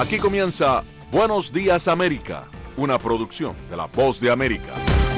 Aquí comienza Buenos Días América, una producción de La Voz de América.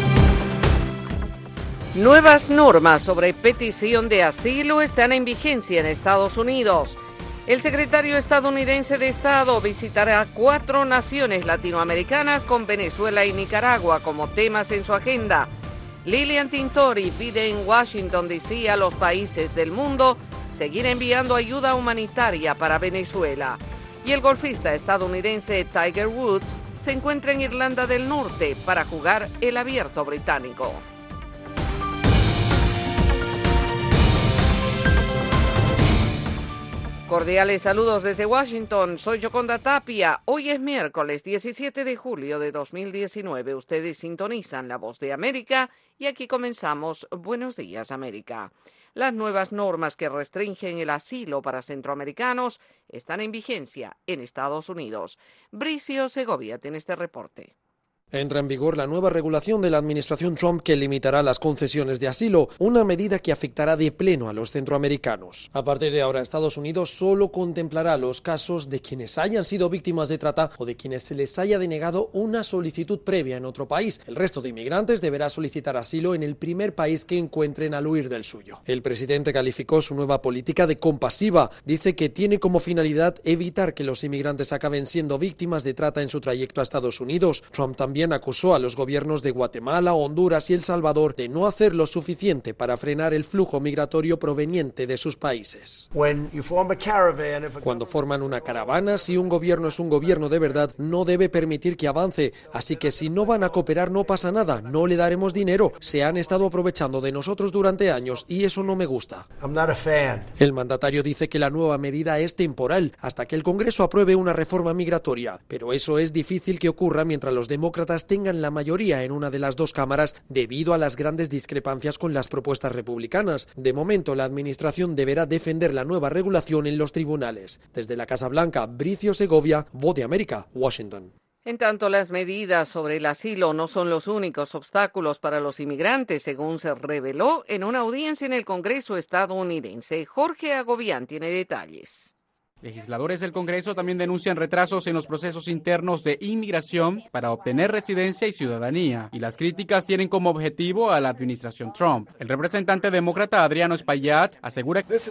Nuevas normas sobre petición de asilo están en vigencia en Estados Unidos. El secretario estadounidense de Estado visitará 4 naciones latinoamericanas con Venezuela y Nicaragua como temas en su agenda. Lilian Tintori pide en Washington, D.C. a los países del mundo seguir enviando ayuda humanitaria para Venezuela. Y el golfista estadounidense Tiger Woods se encuentra en Irlanda del Norte para jugar el Abierto Británico. Cordiales saludos desde Washington, soy Yoconda Tapia. Hoy es miércoles 17 de julio de 2019. Ustedes sintonizan La Voz de América y aquí comenzamos Buenos Días América. Las nuevas normas que restringen el asilo para centroamericanos están en vigencia en Estados Unidos. Bricio Segovia tiene este reporte. Entra en vigor la nueva regulación de la administración Trump que limitará las concesiones de asilo, una medida que afectará de pleno a los centroamericanos. A partir de ahora, Estados Unidos solo contemplará los casos de quienes hayan sido víctimas de trata o de quienes se les haya denegado una solicitud previa en otro país. El resto de inmigrantes deberá solicitar asilo en el primer país que encuentren al huir del suyo. El presidente calificó su nueva política de compasiva. Dice que tiene como finalidad evitar que los inmigrantes acaben siendo víctimas de trata en su trayecto a Estados Unidos. Trump también acusó a los gobiernos de Guatemala, Honduras y El Salvador de no hacer lo suficiente para frenar el flujo migratorio proveniente de sus países. Cuando forman una caravana, si un gobierno es un gobierno de verdad, no debe permitir que avance. Así que si no van a cooperar, no pasa nada, no le daremos dinero. Se han estado aprovechando de nosotros durante años y eso no me gusta. El mandatario dice que la nueva medida es temporal, hasta que el Congreso apruebe una reforma migratoria. Pero eso es difícil que ocurra mientras los demócratas tengan la mayoría en una de las dos cámaras debido a las grandes discrepancias con las propuestas republicanas. De momento, la administración deberá defender la nueva regulación en los tribunales. Desde la Casa Blanca, Bricio Segovia, Voz de América, Washington. En tanto, las medidas sobre el asilo no son los únicos obstáculos para los inmigrantes, según se reveló en una audiencia en el Congreso estadounidense. Jorge Agobián tiene detalles. Legisladores del Congreso también denuncian retrasos en los procesos internos de inmigración para obtener residencia y ciudadanía, y las críticas tienen como objetivo a la administración Trump. El representante demócrata Adriano Espaillat asegura que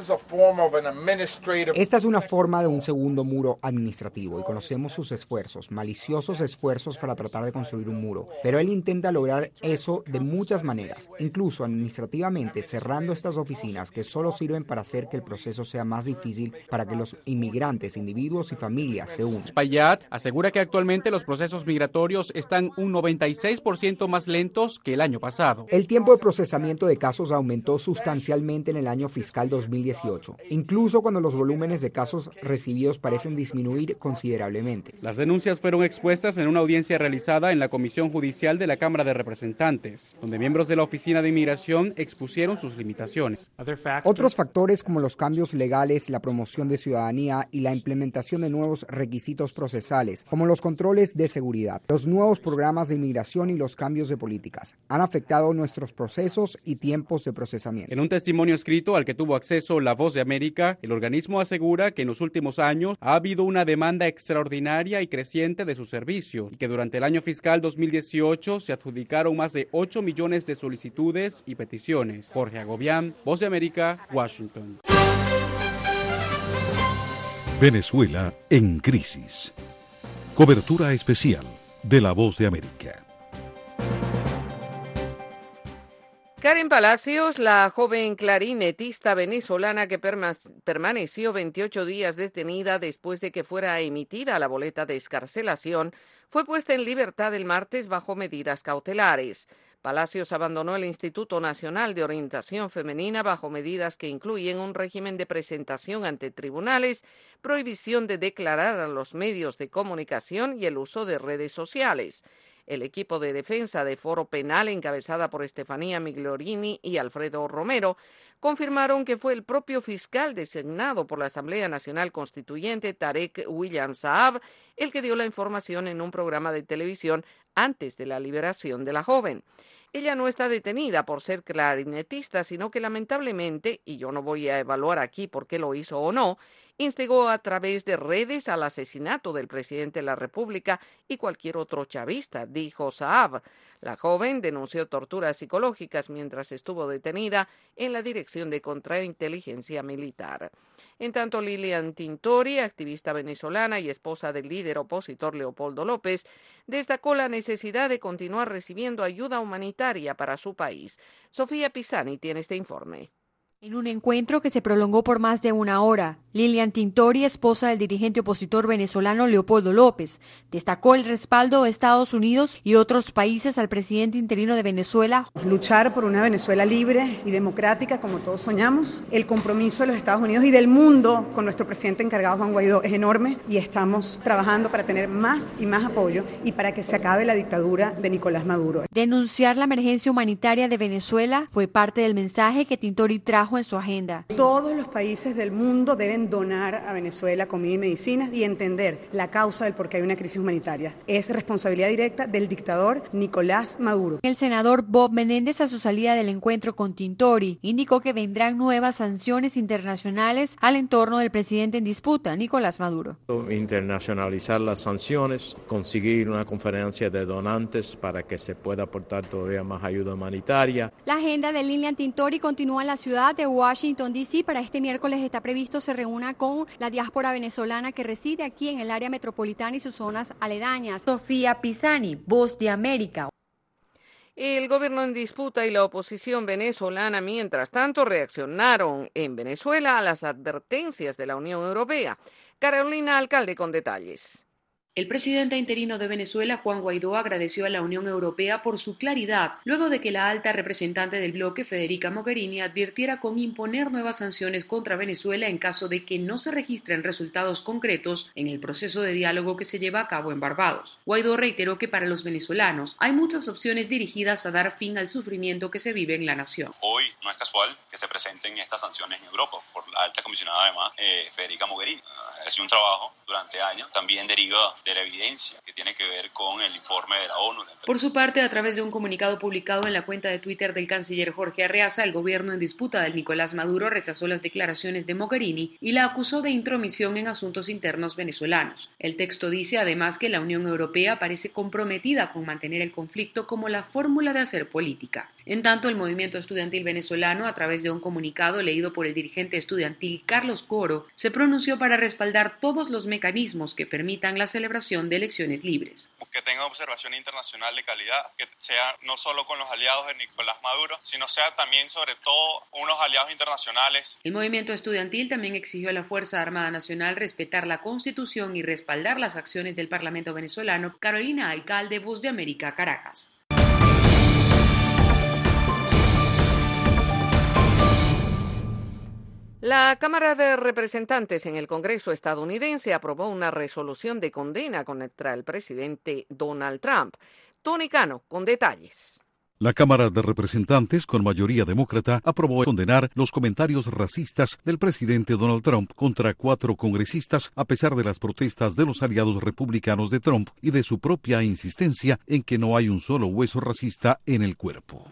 esta es una forma de un segundo muro administrativo y conocemos sus esfuerzos, maliciosos esfuerzos para tratar de construir un muro, pero él intenta lograr eso de muchas maneras, incluso administrativamente cerrando estas oficinas que solo sirven para hacer que el proceso sea más difícil para que los inmigrantes, individuos y familias se unen. Espaillat asegura que actualmente los procesos migratorios están un 96% más lentos que el año pasado. El tiempo de procesamiento de casos aumentó sustancialmente en el año fiscal 2018, incluso cuando los volúmenes de casos recibidos parecen disminuir considerablemente. Las denuncias fueron expuestas en una audiencia realizada en la Comisión Judicial de la Cámara de Representantes, donde miembros de la Oficina de Inmigración expusieron sus limitaciones. Otros factores como los cambios legales, la promoción de ciudadanía y la implementación de nuevos requisitos procesales, como los controles de seguridad, los nuevos programas de inmigración y los cambios de políticas, han afectado nuestros procesos y tiempos de procesamiento. En un testimonio escrito al que tuvo acceso La Voz de América, el organismo asegura que en los últimos años ha habido una demanda extraordinaria y creciente de su servicio y que durante el año fiscal 2018 se adjudicaron más de 8 millones de solicitudes y peticiones. Jorge Agobián, Voz de América, Washington. Venezuela en crisis. Cobertura especial de La Voz de América. Karen Palacios, la joven clarinetista venezolana que permaneció 28 días detenida después de que fuera emitida la boleta de excarcelación, fue puesta en libertad el martes bajo medidas cautelares. Palacios abandonó el Instituto Nacional de Orientación Femenina bajo medidas que incluyen un régimen de presentación ante tribunales, prohibición de declarar a los medios de comunicación y el uso de redes sociales. El equipo de defensa de Foro Penal, encabezada por Estefanía Migliorini y Alfredo Romero, confirmaron que fue el propio fiscal designado por la Asamblea Nacional Constituyente, Tarek William Saab, el que dio la información en un programa de televisión antes de la liberación de la joven. Ella no está detenida por ser clarinetista, sino que lamentablemente, y yo no voy a evaluar aquí por qué lo hizo o no, instigó a través de redes al asesinato del presidente de la República y cualquier otro chavista, dijo Saab. La joven denunció torturas psicológicas mientras estuvo detenida en la Dirección de Contrainteligencia Militar. En tanto, Lilian Tintori, activista venezolana y esposa del líder opositor Leopoldo López, destacó la necesidad de continuar recibiendo ayuda humanitaria para su país. Sofía Pisani tiene este informe. En un encuentro que se prolongó por más de una hora, Lilian Tintori, esposa del dirigente opositor venezolano Leopoldo López, destacó el respaldo de Estados Unidos y otros países al presidente interino de Venezuela. Luchar por una Venezuela libre y democrática como todos soñamos. El compromiso de los Estados Unidos y del mundo con nuestro presidente encargado Juan Guaidó es enorme y estamos trabajando para tener más y más apoyo y para que se acabe la dictadura de Nicolás Maduro. Denunciar la emergencia humanitaria de Venezuela fue parte del mensaje que Tintori trajo en su agenda. Todos los países del mundo deben donar a Venezuela comida y medicinas y entender la causa del por qué hay una crisis humanitaria. Es responsabilidad directa del dictador Nicolás Maduro. El senador Bob Menéndez, a su salida del encuentro con Tintori, indicó que vendrán nuevas sanciones internacionales al entorno del presidente en disputa, Nicolás Maduro. Internacionalizar las sanciones, conseguir una conferencia de donantes para que se pueda aportar todavía más ayuda humanitaria. La agenda de Lilian Tintori continúa en la ciudad de Washington, D.C. Para este miércoles está previsto se reúna con la diáspora venezolana que reside aquí en el área metropolitana y sus zonas aledañas. Sofía Pisani, Voz de América. El gobierno en disputa y la oposición venezolana, mientras tanto, reaccionaron en Venezuela a las advertencias de la Unión Europea. Carolina Alcalde con detalles. El presidente interino de Venezuela, Juan Guaidó, agradeció a la Unión Europea por su claridad, luego de que la alta representante del bloque, Federica Mogherini, advirtiera con imponer nuevas sanciones contra Venezuela en caso de que no se registren resultados concretos en el proceso de diálogo que se lleva a cabo en Barbados. Guaidó reiteró que para los venezolanos hay muchas opciones dirigidas a dar fin al sufrimiento que se vive en la nación. Hoy no es casual que se presenten estas sanciones en Europa por la alta comisionada, además, Federica Mogherini. Ha sido un trabajo durante años, también deriva de la evidencia que tiene que ver con el informe de la ONU. Por su parte, a través de un comunicado publicado en la cuenta de Twitter del canciller Jorge Arreaza, el gobierno en disputa del Nicolás Maduro rechazó las declaraciones de Mogherini y la acusó de intromisión en asuntos internos venezolanos. El texto dice además que la Unión Europea parece comprometida con mantener el conflicto como la fórmula de hacer política. En tanto, el movimiento estudiantil venezolano, a través de un comunicado leído por el dirigente estudiantil Carlos Coro, se pronunció para respaldar todos los mecanismos que permitan la celebración de elecciones libres. Que tenga observación internacional de calidad, que sea no solo con los aliados de Nicolás Maduro, sino sea también, sobre todo, unos aliados internacionales. El movimiento estudiantil también exigió a la Fuerza Armada Nacional respetar la Constitución y respaldar las acciones del Parlamento venezolano. Carolina Alcalde, Voz de América, Caracas. La Cámara de Representantes en el Congreso estadounidense aprobó una resolución de condena contra el presidente Donald Trump. Tony Cano, con detalles. La Cámara de Representantes, con mayoría demócrata, aprobó condenar los comentarios racistas del presidente Donald Trump contra 4 congresistas, a pesar de las protestas de los aliados republicanos de Trump y de su propia insistencia en que no hay un solo hueso racista en el cuerpo.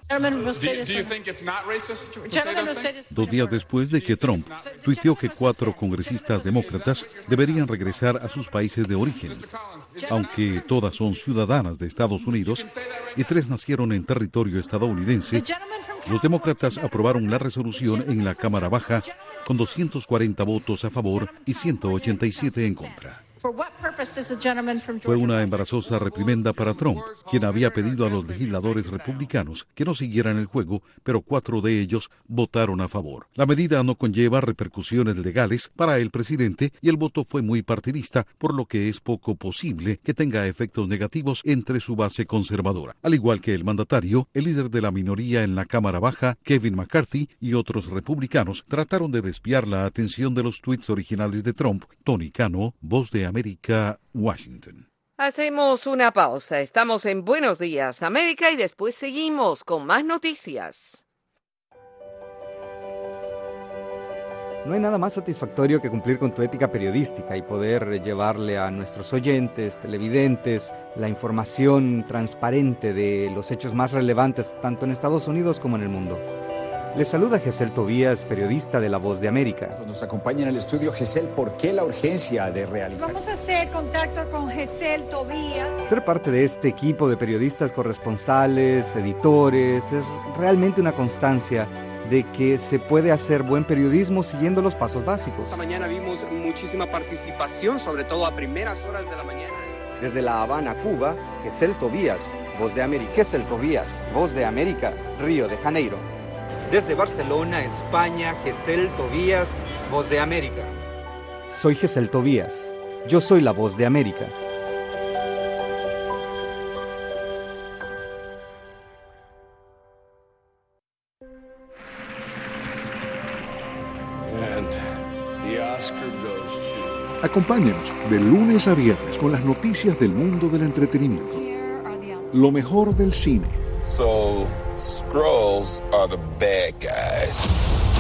2 días después de que Trump tuiteó que 4 congresistas demócratas deberían regresar a sus países de origen, aunque todas son ciudadanas de Estados Unidos y 3 nacieron en territorio estadounidense, los demócratas aprobaron la resolución en la Cámara Baja con 240 votos a favor y 187 en contra. Fue una embarazosa reprimenda para Trump, quien había pedido a los legisladores republicanos que no siguieran el juego, pero 4 de ellos votaron a favor. La medida no conlleva repercusiones legales para el presidente y el voto fue muy partidista, por lo que es poco posible que tenga efectos negativos entre su base conservadora. Al igual que el mandatario, el líder de la minoría en la Cámara Baja, Kevin McCarthy, y otros republicanos trataron de desviar la atención de los tuits originales de Trump. Tony Cano, Voz de América, Washington. Hacemos una pausa. Estamos en Buenos Días, América, y después seguimos con más noticias. No hay nada más satisfactorio que cumplir con tu ética periodística y poder llevarle a nuestros oyentes, televidentes, la información transparente de los hechos más relevantes tanto en Estados Unidos como en el mundo. Les saluda Gesell Tobías, periodista de La Voz de América. Nos acompaña en el estudio Gesell. ¿Por qué la urgencia de realizar? Vamos a hacer contacto con Gesell Tobías. Ser parte de este equipo de periodistas corresponsales, editores, es realmente una constancia de que se puede hacer buen periodismo siguiendo los pasos básicos. Esta mañana vimos muchísima participación, sobre todo a primeras horas de la mañana. Desde La Habana, Cuba, Gesell Tobías, Voz de América. Gesell Tobías, Voz de América, Río de Janeiro. Desde Barcelona, España, Gesell Tobías, Voz de América. Soy Gesell Tobías. Yo soy la Voz de América. Acompáñenos de lunes a viernes con las noticias del mundo del entretenimiento. Lo mejor del cine. So, Skrulls are the bad guys.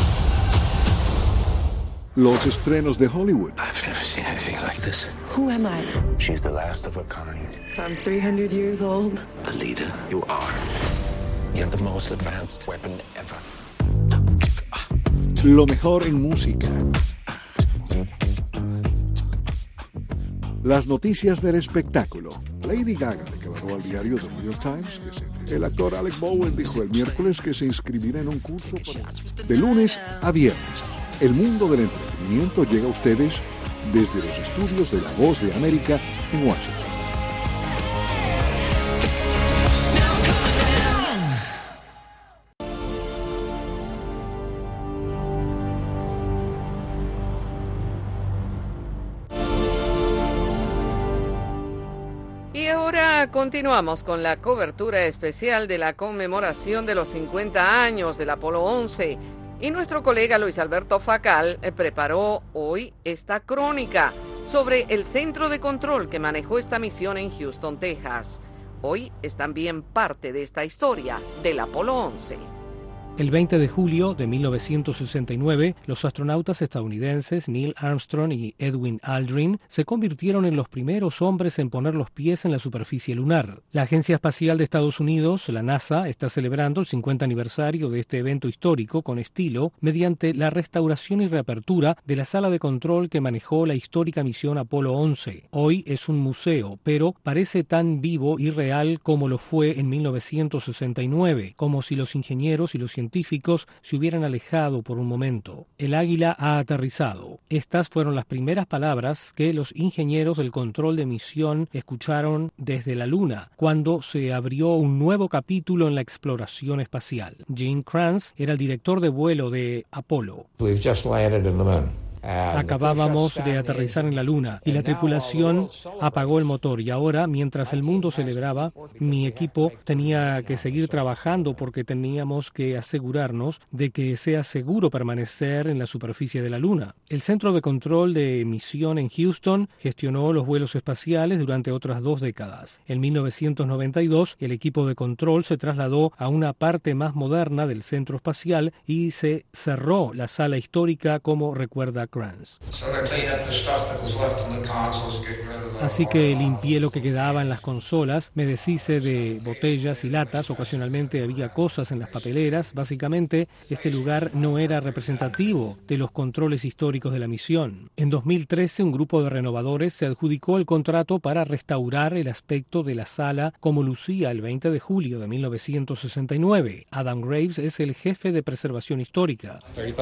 Los estrenos de Hollywood. I've never seen anything like this. Who am I? She's the last of her kind. So I'm 300 years old. The leader you are. You have the most advanced weapon ever. Lo mejor en música. Las noticias del espectáculo. Lady Gaga declaró al diario The New York Times que el actor Alec Bowen dijo el miércoles que se inscribirá en un curso de lunes a viernes. El mundo del entretenimiento llega a ustedes desde los estudios de La Voz de América en Washington. Y ahora continuamos con la cobertura especial de la conmemoración de los 50 años del Apolo 11. Y nuestro colega Luis Alberto Facal preparó hoy esta crónica sobre el centro de control que manejó esta misión en Houston, Texas. Hoy es también parte de esta historia del Apolo 11. El 20 de julio de 1969, los astronautas estadounidenses Neil Armstrong y Edwin Aldrin se convirtieron en los primeros hombres en poner los pies en la superficie lunar. La Agencia Espacial de Estados Unidos, la NASA, está celebrando el 50 aniversario de este evento histórico con estilo mediante la restauración y reapertura de la sala de control que manejó la histórica misión Apolo 11. Hoy es un museo, pero parece tan vivo y real como lo fue en 1969, como si los ingenieros y los científicos se hubieran alejado por un momento. El águila ha aterrizado. Estas fueron las primeras palabras que los ingenieros del control de misión escucharon desde la Luna, cuando se abrió un nuevo capítulo en la exploración espacial. Gene Kranz era el director de vuelo de Apolo. We've just landed in the moon. Acabábamos de aterrizar en la Luna y la tripulación apagó el motor y ahora, mientras el mundo celebraba, mi equipo tenía que seguir trabajando porque teníamos que asegurarnos de que sea seguro permanecer en la superficie de la Luna. El Centro de Control de Misión en Houston gestionó los vuelos espaciales durante otras 2 décadas. En 1992, el equipo de control se trasladó a una parte más moderna del centro espacial y se cerró la sala histórica, como recuerda Kranz. Así que limpié lo que quedaba en las consolas, me deshice de botellas y latas, ocasionalmente había cosas en las papeleras. Básicamente, este lugar no era representativo de los controles históricos de la misión. En 2013, un grupo de renovadores se adjudicó el contrato para restaurar el aspecto de la sala como lucía el 20 de julio de 1969. Adam Graves es el jefe de preservación histórica.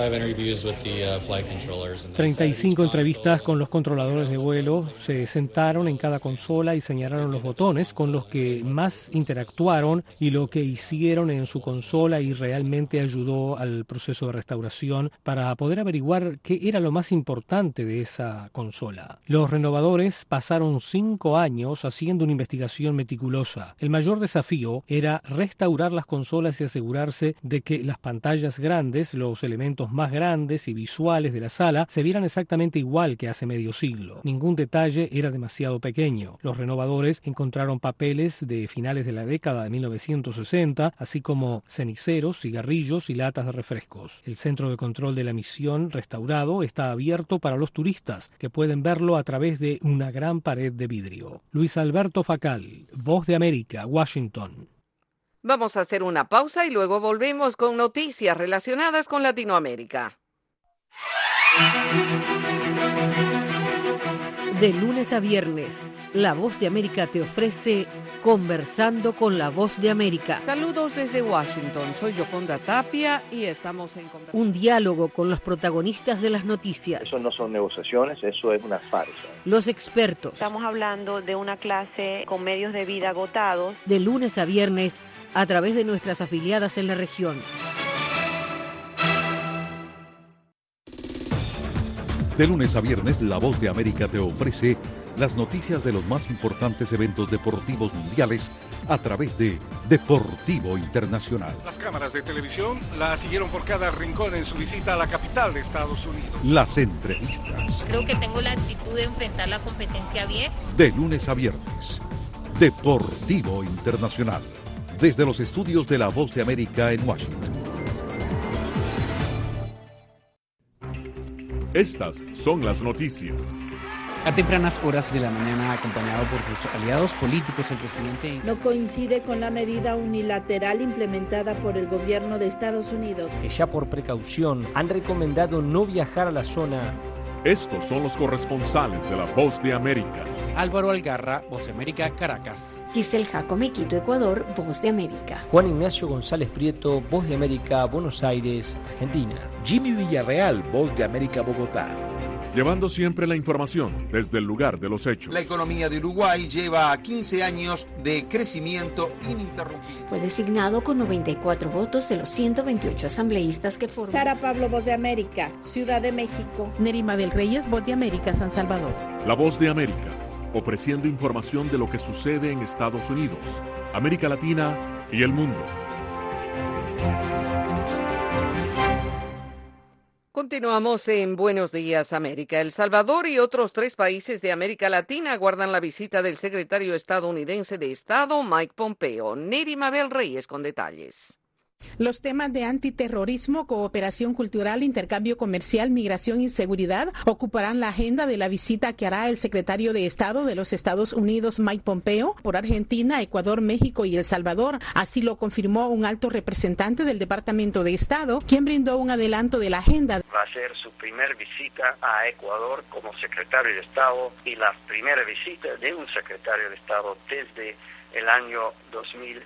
35 entrevistas con los controladores de vuelo, se sentaron en cada consola y señalaron los botones con los que más interactuaron y lo que hicieron en su consola, y realmente ayudó al proceso de restauración para poder averiguar qué era lo más importante de esa consola. Los renovadores pasaron 5 años haciendo una investigación meticulosa. El mayor desafío era restaurar las consolas y asegurarse de que las pantallas grandes, los elementos más grandes y visuales de la sala, se vieran exactamente igual que hace medio siglo. Ningún detalle era demasiado demasiado pequeño. Los renovadores encontraron papeles de finales de la década de 1960, así como ceniceros, cigarrillos y latas de refrescos. El centro de control de la misión restaurado está abierto para los turistas, que pueden verlo a través de una gran pared de vidrio. Luis Alberto Facal, Voz de América, Washington. Vamos a hacer una pausa y luego volvemos con noticias relacionadas con Latinoamérica. De lunes a viernes, La Voz de América te ofrece Conversando con La Voz de América. Saludos desde Washington, soy Yoconda Tapia y estamos en conversación. Un diálogo con los protagonistas de las noticias. Eso no son negociaciones, eso es una farsa. Los expertos. Estamos hablando de una clase con medios de vida agotados. De lunes a viernes, a través de nuestras afiliadas en la región. De lunes a viernes, La Voz de América te ofrece las noticias de los más importantes eventos deportivos mundiales a través de Deportivo Internacional. Las cámaras de televisión la siguieron por cada rincón en su visita a la capital de Estados Unidos. Las entrevistas. Creo que tengo la actitud de enfrentar la competencia bien. De lunes a viernes, Deportivo Internacional. Desde los estudios de La Voz de América en Washington. Estas son las noticias. A tempranas horas de la mañana, acompañado por sus aliados políticos, el presidente no coincide con la medida unilateral implementada por el gobierno de Estados Unidos, que ya por precaución han recomendado no viajar a la zona. Estos son los corresponsales de La Voz de América. Álvaro Algarra, Voz de América, Caracas. Giselle Jacome, Quito, Ecuador, Voz de América. Juan Ignacio González Prieto, Voz de América, Buenos Aires, Argentina. Jimmy Villarreal, Voz de América, Bogotá. Llevando siempre la información desde el lugar de los hechos. La economía de Uruguay lleva 15 años de crecimiento ininterrumpido. Fue designado con 94 votos de los 128 asambleístas que forman. Sara Pablo, Voz de América, Ciudad de México. Nerima del Reyes, Voz de América, San Salvador. La Voz de América, ofreciendo información de lo que sucede en Estados Unidos, América Latina y el mundo. Continuamos en Buenos Días, América. El Salvador y otros 3 países de América Latina aguardan la visita del secretario estadounidense de Estado, Mike Pompeo. Nerima Bel Reyes con detalles. Los temas de antiterrorismo, cooperación cultural, intercambio comercial, migración y seguridad ocuparán la agenda de la visita que hará el secretario de Estado de los Estados Unidos, Mike Pompeo, por Argentina, Ecuador, México y El Salvador. Así lo confirmó un alto representante del Departamento de Estado, quien brindó un adelanto de la agenda. Va a ser su primer visita a Ecuador como secretario de Estado y la primera visita de un secretario de Estado desde el año 2010.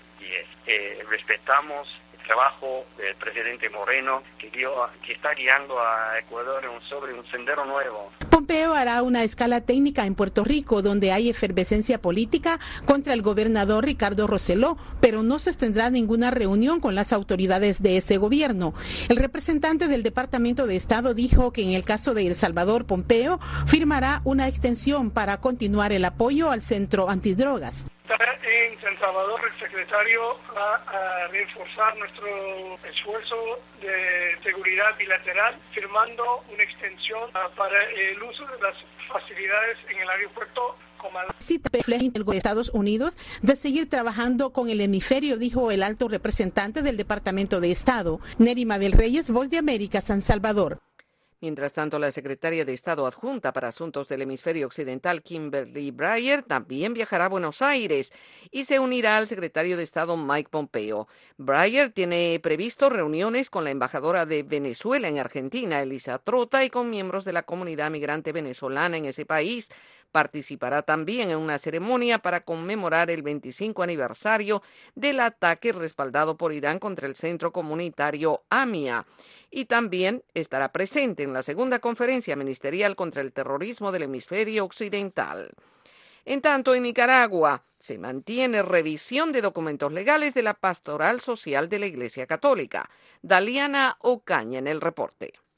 Respetamos trabajo del presidente Moreno que está guiando a Ecuador sobre un sendero nuevo. Pompeo hará una escala técnica en Puerto Rico, donde hay efervescencia política contra el gobernador Ricardo Rosselló, pero no se tendrá ninguna reunión con las autoridades de ese gobierno. El representante del Departamento de Estado dijo que en el caso de El Salvador, Pompeo firmará una extensión para continuar el apoyo al centro antidrogas. En San Salvador, el secretario va a reforzar nuestro esfuerzo de seguridad bilateral, firmando una extensión para el uso de las facilidades en el aeropuerto. Cita de Estados Unidos de seguir trabajando con el hemisferio, dijo el alto representante del Departamento de Estado. Nerima Bel Reyes, Voz de América, San Salvador. Mientras tanto, la secretaria de Estado adjunta para Asuntos del Hemisferio Occidental, Kimberly Breyer, también viajará a Buenos Aires y se unirá al secretario de Estado Mike Pompeo. Breyer tiene previsto reuniones con la embajadora de Venezuela en Argentina, Elisa Trota, y con miembros de la comunidad migrante venezolana en ese país. Participará también en una ceremonia para conmemorar el 25 aniversario del ataque respaldado por Irán contra el centro comunitario AMIA. Y también estará presente en la segunda conferencia ministerial contra el terrorismo del hemisferio occidental. En tanto, en Nicaragua se mantiene revisión de documentos legales de la Pastoral Social de la Iglesia Católica. Daliana Ocaña en el reporte.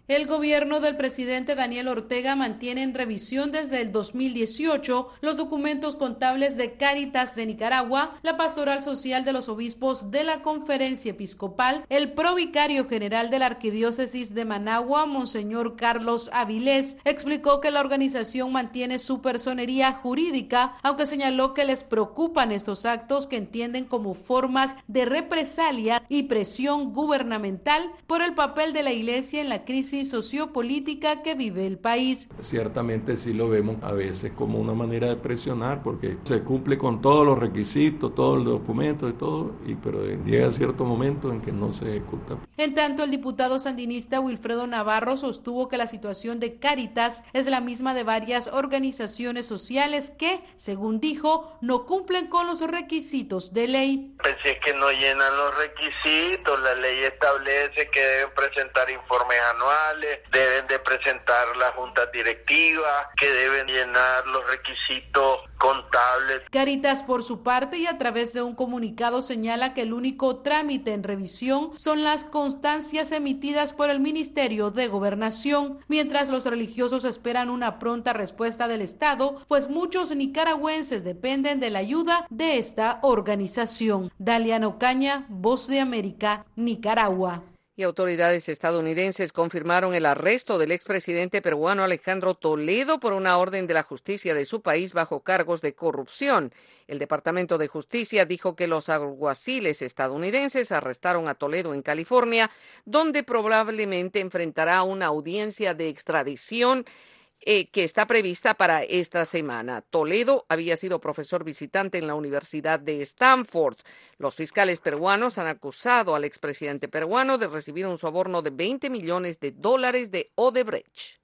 El gobierno del presidente Daniel Ortega mantiene en revisión desde el 2018 los documentos contables de Cáritas de Nicaragua, la Pastoral Social de los Obispos de la Conferencia Episcopal, el provicario general de la Arquidiócesis de Managua, Monseñor Carlos Avilés, explicó que la organización mantiene su personería jurídica, aunque señaló que les preocupan estos actos que entienden como formas de represalia y presión gubernamental por el papel de la Iglesia en la crisis sociopolítica que vive el país. Ciertamente sí lo vemos a veces como una manera de presionar, porque se cumple con todos los requisitos, todos los documentos y todo, pero llega cierto momento en que no se ejecuta. En tanto, el diputado sandinista Wilfredo Navarro sostuvo que la situación de Cáritas es la misma de varias organizaciones sociales que, según dijo, no cumplen con los requisitos de ley. Pues si es que no llenan los requisitos, la ley establece que deben presentar informes anuales, deben de presentar las juntas directivas, que deben llenar los requisitos contables. Cáritas, por su parte, y a través de un comunicado, señala que el único trámite en revisión son las constancias emitidas por el Ministerio de Gobernación, mientras los religiosos esperan una pronta respuesta del Estado, pues muchos nicaragüenses dependen de la ayuda de esta organización. Daliana Ocaña, Voz de América, Nicaragua. Y autoridades estadounidenses confirmaron el arresto del expresidente peruano Alejandro Toledo por una orden de la justicia de su país bajo cargos de corrupción. El Departamento de Justicia dijo que los alguaciles estadounidenses arrestaron a Toledo en California, donde probablemente enfrentará una audiencia de extradición que está prevista para esta semana. Toledo había sido profesor visitante en la Universidad de Stanford. Los fiscales peruanos han acusado al expresidente peruano de recibir un soborno de $20 millones de Odebrecht.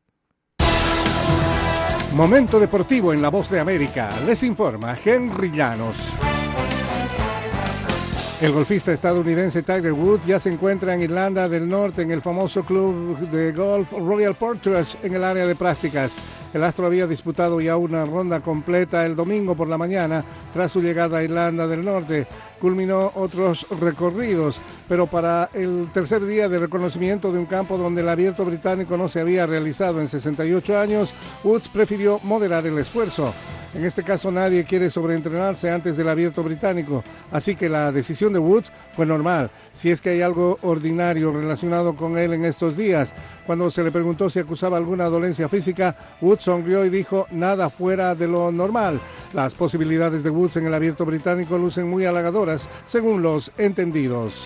Momento deportivo en La Voz de América. Les informa Henry Llanos. El golfista estadounidense Tiger Woods ya se encuentra en Irlanda del Norte en el famoso club de golf Royal Portrush en el área de prácticas. El astro había disputado ya una ronda completa el domingo por la mañana tras su llegada a Irlanda del Norte. Culminó otros recorridos, pero para el tercer día de reconocimiento de un campo donde el Abierto Británico no se había realizado en 68 años, Woods prefirió moderar el esfuerzo. En este caso nadie quiere sobreentrenarse antes del Abierto Británico, así que la decisión de Woods fue normal, si es que hay algo ordinario relacionado con él en estos días. Cuando se le preguntó si acusaba alguna dolencia física, Woods sonrió y dijo nada fuera de lo normal. Las posibilidades de Woods en el Abierto Británico lucen muy halagadoras, según los entendidos.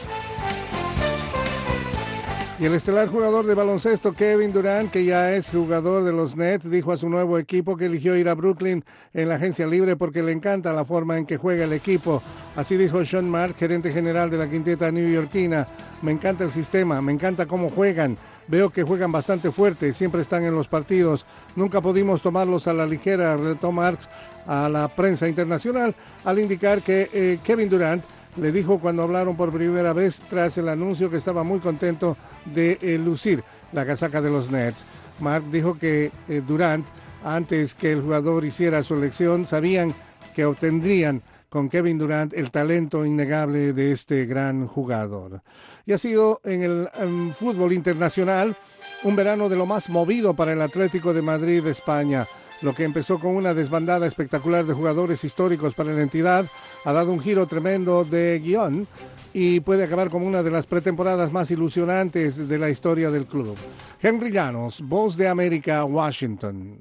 Y el estelar jugador de baloncesto Kevin Durant, que ya es jugador de los Nets, dijo a su nuevo equipo que eligió ir a Brooklyn en la agencia libre porque le encanta la forma en que juega el equipo. Así dijo Sean Mark, gerente general de la quinteta neoyorquina. Me encanta el sistema, me encanta cómo juegan. Veo que juegan bastante fuerte, siempre están en los partidos. Nunca pudimos tomarlos a la ligera, relató Marks a la prensa internacional al indicar que Kevin Durant le dijo cuando hablaron por primera vez tras el anuncio que estaba muy contento de lucir la casaca de los Nets. Mark dijo que Durant, antes que el jugador hiciera su elección, sabían que obtendrían con Kevin Durant el talento innegable de este gran jugador. Y ha sido en el fútbol internacional un verano de lo más movido para el Atlético de Madrid de España. Lo que empezó con una desbandada espectacular de jugadores históricos para la entidad ha dado un giro tremendo de guión y puede acabar como una de las pretemporadas más ilusionantes de la historia del club. Henry Llanos, Voz de América, Washington.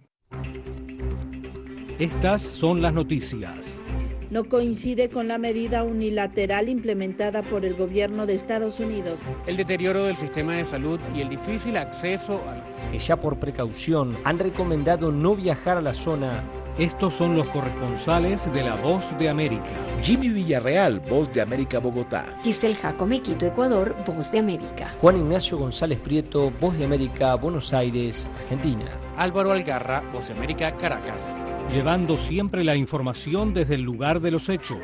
Estas son las noticias. No coincide con la medida unilateral implementada por el gobierno de Estados Unidos. El deterioro del sistema de salud y el difícil acceso a... Que ya por precaución han recomendado no viajar a la zona. Estos son los corresponsales de La Voz de América. Jimmy Villarreal, Voz de América, Bogotá. Giselle Jacome, Quito, Ecuador, Voz de América. Juan Ignacio González Prieto, Voz de América, Buenos Aires, Argentina. Álvaro Algarra, Voz de América, Caracas. Llevando siempre la información desde el lugar de los hechos.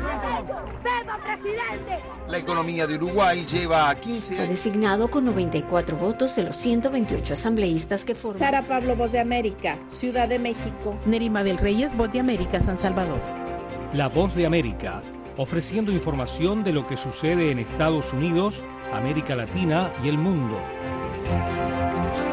La economía de Uruguay lleva 15 años. Fue designado con 94 votos de los 128 asambleístas que forman. Sara Pablo, Voz de América, Ciudad de México. Nerima del Reyes, Voz de América, San Salvador. La Voz de América, ofreciendo información de lo que sucede en Estados Unidos, América Latina y el mundo.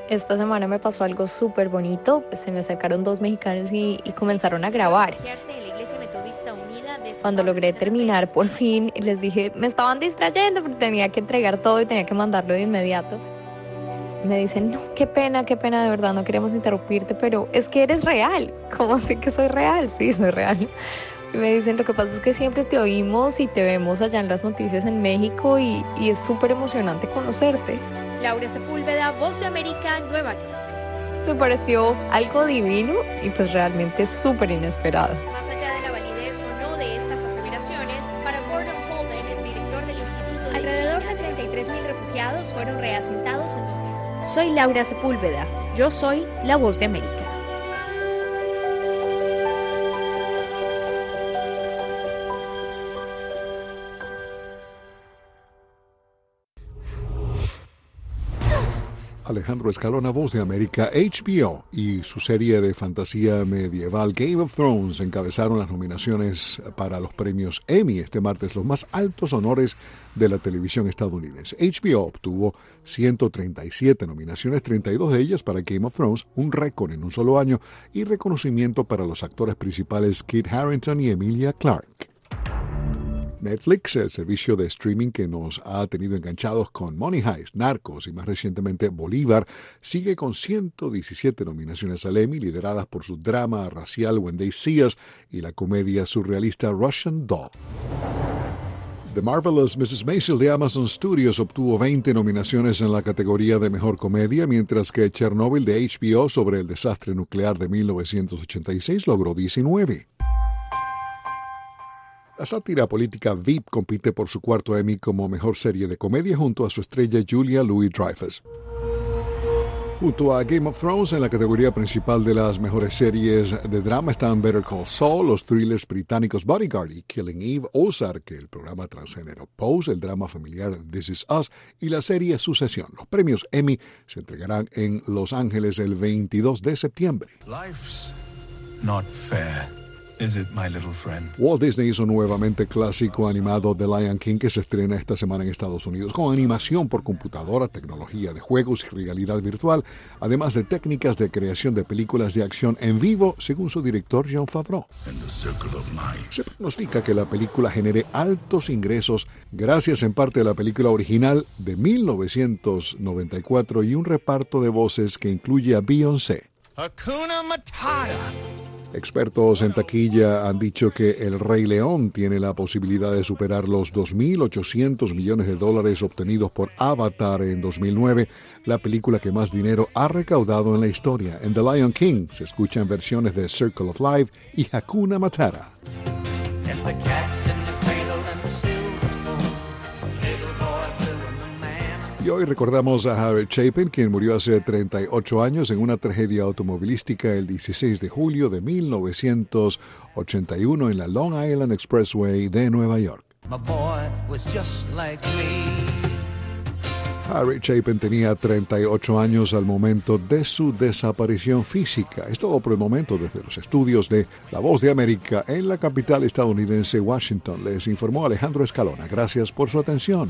Esta semana me pasó algo súper bonito. Se me acercaron 2 mexicanos y comenzaron a grabar. Cuando logré terminar, por fin, les dije, me estaban distrayendo porque tenía que entregar todo y tenía que mandarlo de inmediato. Me dicen, no, qué pena, de verdad, no queremos interrumpirte, pero es que eres real. ¿Cómo sé que soy real? Sí, soy real. Y me dicen, lo que pasa es que siempre te oímos y te vemos allá en las noticias en México y es súper emocionante conocerte. Laura Sepúlveda, Voz de América, Nueva York. Me pareció algo divino y pues realmente súper inesperado. Más allá de la validez o no de estas aseveraciones, para Gordon Holden, el director del Instituto de alrededor de 33.000 refugiados fueron reasentados en 2000. Soy Laura Sepúlveda, yo soy la Voz de América. Alejandro Escalona, Voz de América. HBO y su serie de fantasía medieval Game of Thrones encabezaron las nominaciones para los premios Emmy este martes, los más altos honores de la televisión estadounidense. HBO obtuvo 137 nominaciones, 32 de ellas para Game of Thrones, un récord en un solo año, y reconocimiento para los actores principales Kit Harington y Emilia Clarke. Netflix, el servicio de streaming que nos ha tenido enganchados con Money Heist, Narcos y más recientemente Bolívar, sigue con 117 nominaciones al Emmy, lideradas por su drama racial When They See Us y la comedia surrealista Russian Doll. The Marvelous Mrs. Maisel de Amazon Studios obtuvo 20 nominaciones en la categoría de Mejor Comedia, mientras que Chernobyl de HBO sobre el desastre nuclear de 1986 logró 19. La sátira política VIP compite por su cuarto Emmy como mejor serie de comedia junto a su estrella Julia Louis-Dreyfus. Junto a Game of Thrones en la categoría principal de las mejores series de drama están Better Call Saul, los thrillers británicos Bodyguard y Killing Eve, Ozark, el programa transgénero Pose, el drama familiar This Is Us y la serie Sucesión. Los premios Emmy se entregarán en Los Ángeles el 22 de septiembre. Life's not fair. Is it, my little friend? Walt Disney hizo nuevamente clásico animado The Lion King, que se estrena esta semana en Estados Unidos, con animación por computadora, tecnología de juegos y realidad virtual, además de técnicas de creación de películas de acción en vivo, según su director Jon Favreau. Se pronostica que la película genere altos ingresos gracias en parte a la película original de 1994 y un reparto de voces que incluye a Beyoncé. Hakuna Matata. Expertos en taquilla han dicho que El Rey León tiene la posibilidad de superar los $2.800 millones obtenidos por Avatar en 2009, la película que más dinero ha recaudado en la historia. En The Lion King se escuchan versiones de Circle of Life y Hakuna Matata. Y hoy recordamos a Harry Chapin, quien murió hace 38 años en una tragedia automovilística el 16 de julio de 1981 en la Long Island Expressway de Nueva York. Harry Chapin tenía 38 años al momento de su desaparición física. Es todo por el momento desde los estudios de La Voz de América en la capital estadounidense, Washington. Les informó Alejandro Escalona. Gracias por su atención.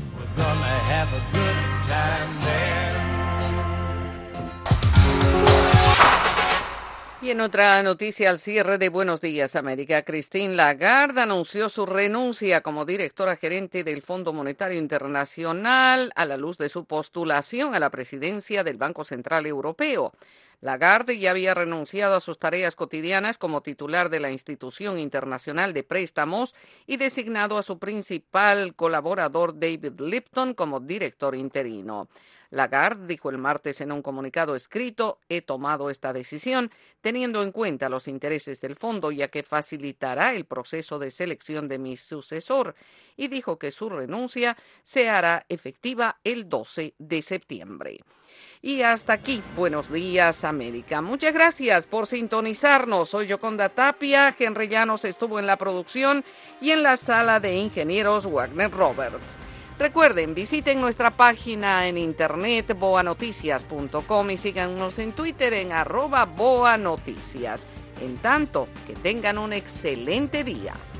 Y en otra noticia al cierre de Buenos Días América, Christine Lagarde anunció su renuncia como directora gerente del Fondo Monetario Internacional a la luz de su postulación a la presidencia del Banco Central Europeo. Lagarde ya había renunciado a sus tareas cotidianas como titular de la Institución Internacional de Préstamos y designado a su principal colaborador David Lipton como director interino. Lagarde dijo el martes en un comunicado escrito: he tomado esta decisión teniendo en cuenta los intereses del fondo, ya que facilitará el proceso de selección de mi sucesor, y dijo que su renuncia se hará efectiva el 12 de septiembre. Y hasta aquí, Buenos Días América. Muchas gracias por sintonizarnos. Soy Yoconda Tapia, Henry Llanos estuvo en la producción y en la sala de ingenieros Wagner Roberts. Recuerden, visiten nuestra página en internet boanoticias.com y síganos en Twitter en @boanoticias. En tanto, que tengan un excelente día.